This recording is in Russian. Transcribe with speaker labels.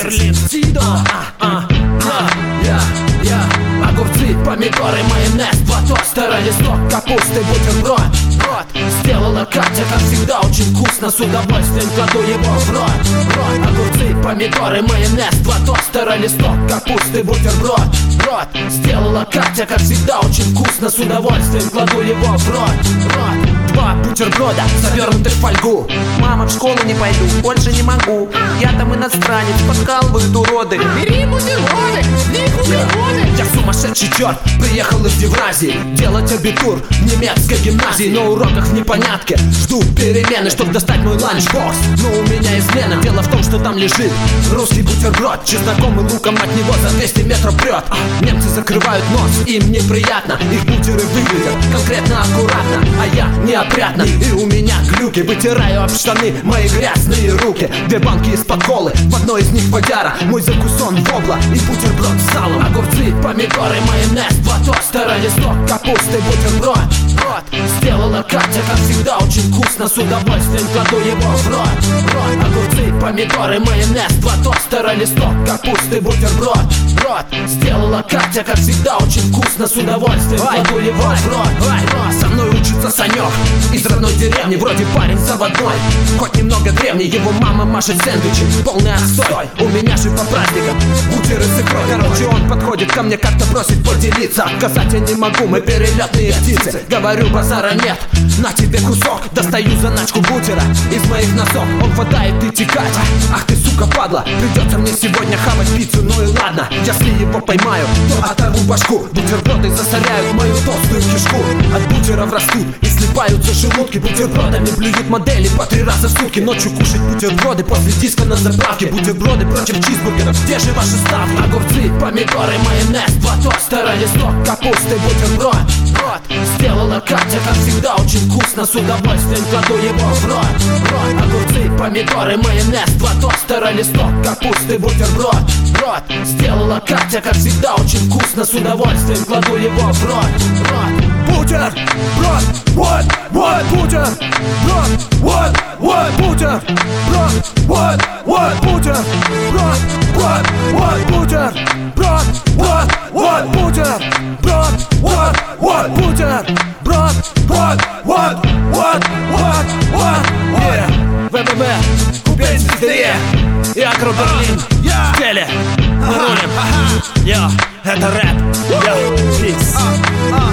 Speaker 1: Берлин, Сидо. Огурцы, помидоры, майонез, два тостера, листок капусты, бутерброд. Сделала Катя, как всегда, очень вкусно, с удовольствием кладу его в рот. Огурцы, помидоры, майонез, два тостера, листок капусты, бутерброд. Сделала Катя, как всегда, очень вкусно, с удовольствием кладу его в рот. Два бутерброда, завернуты в фольгу.
Speaker 2: Мама, в школу не пойду, больше не могу. Я там иностранец, подкалывают уроды.
Speaker 3: Бери бутерброды, в них углеводы.
Speaker 1: Я сумасшедший черт, приехал из Евразии делать абитур в немецкой гимназии. На уроках в непонятке, жду перемены, чтоб достать мой ланчбокс. Но у меня измена, дело в том, что там лежит русский бутерброд, чесноком и луком от него за 200 метров прет. Немцы закрывают нос, им неприятно. Их бутеры выглядят конкретно аккуратно, а я неопрятно. И у меня глюки, вытираю об штаны мои грязные руки. Две банки из-под колы, в одной из них водяра, мой закусон вобла и бутерброд с салом. Огурцы, помидоры, майонез, два тостера, листок капусты, бутерброд. Сделала Катя, как всегда, очень вкусно, с удовольствием кладу его в рот. Огурцы, помидоры, майонез, два тостера, листок капусты, бутерброд. Сделала Катя, как всегда, очень вкусно, с удовольствием кладу его в рот. Со мной учится Санек из родной деревни, вроде парень заводной, хоть немного древний. Его мама машет сэндвичи, полный отстой. У меня же по праздникам бутеры с икрой. Короче, он подходит ко мне как-то просит поделиться. Отказать я не могу, мы перелетные птицы. Говорю, базара нет, на тебе кусок. Достаю заначку бутера из моих носов. Он хватает и текать. Ах ты, сука, падла, придется мне сегодня хавать пиццу. Ну и ладно, если его поймаю, то оторву башку. Бутерброды засоряют мою толстую кишку. От бутеров растут и слипаются желудки. Бутербродами блюют модели по 3 раза в сутки. Ночью кушать бутерброды после диска на заправке. Бутерброды против чизбургеров, где же ваши ставки? Огурцы, помидоры, майонез, два тостера, листок капусты, бутерброд. Сделала Катя, как всегда, очень вкусно, с удовольствием кладу его в рот. Огурцы, помидоры, майонез, два тостера, листок капусты, бутерброд. Сделала Катя, как всегда, очень вкусно, с удовольствием кладу его в рот. Бутерброд, вот, бутерброд, вот, бутерброд, вот, бутерброд, вот, бутерброд, вот, бутерброд, вот, бутерброд, вот. ВББ, купец в пизде и Агро Берлин в теле. Мы рулим. Йо, это рэп. Йо, пис.